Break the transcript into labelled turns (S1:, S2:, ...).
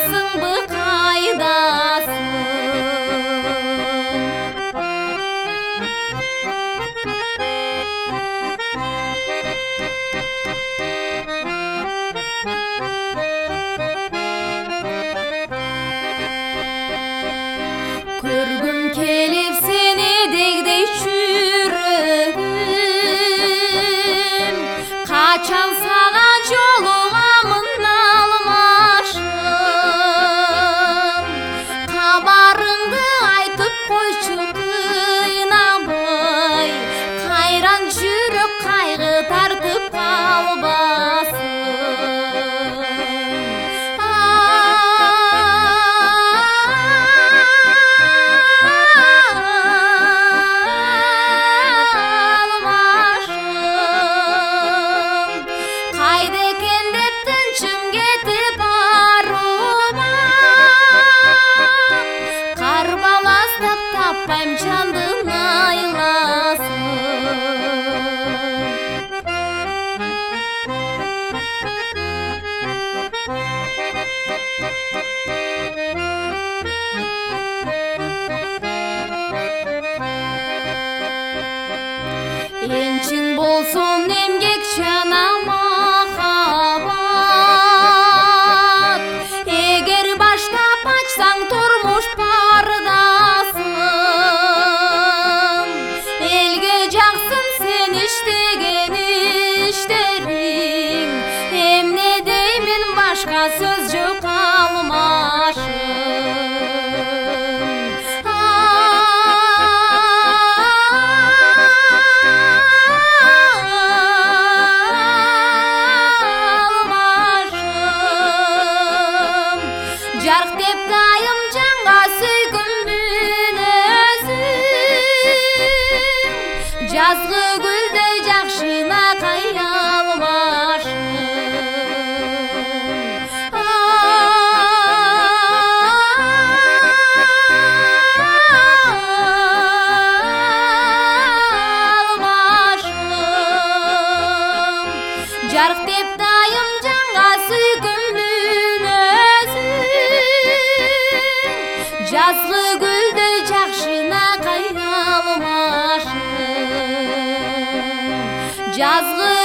S1: Кайдасыңбы, кайдасың? Көргүм келип сени дегдей жүрөгүм, качан сага жолугамын алмашым. Кабарыңды айтып койчу кыйнабай, кайран жүрөк кайгы тартып калбасын. Tapayım candın aylasın. Ençin bolsun emgek jana mahabat, eger baştap açsang turmuş pardasın. Elge jaksın sen iştegen işlerin, emne deymin başka söz jok almaşım. Жарк деп дайым жанга сүйгүмбүн өзүм, жазгы гүлдөй жакшына каялбашым. Жарк деп дайым жанга сүйгүмбүн өзүм, жазгы гүлдөй жакшына кайралмашым. Жазгы